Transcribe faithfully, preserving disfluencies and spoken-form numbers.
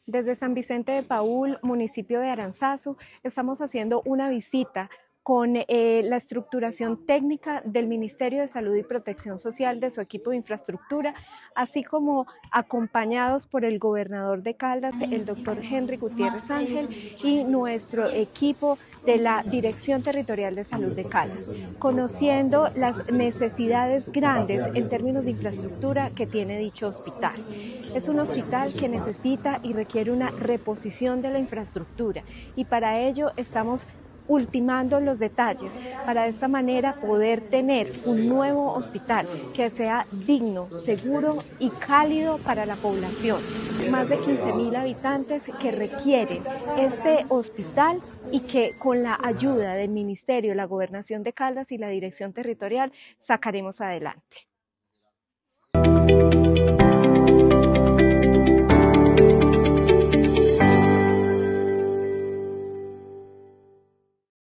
Desde San Vicente de Paúl, municipio de Aranzazu, estamos haciendo una visita con eh, la estructuración técnica del Ministerio de Salud y Protección Social de su equipo de infraestructura, así como acompañados por el gobernador de Caldas, el doctor Henry Gutiérrez Ángel, y nuestro equipo de la Dirección Territorial de Salud de Caldas, conociendo las necesidades grandes en términos de infraestructura que tiene dicho hospital. Es un hospital que necesita y requiere una reposición de la infraestructura, y para ello estamos ultimando los detalles para de esta manera poder tener un nuevo hospital que sea digno, seguro y cálido para la población. Más de quince mil habitantes que requieren este hospital y que con la ayuda del Ministerio, la Gobernación de Caldas y la Dirección Territorial sacaremos adelante.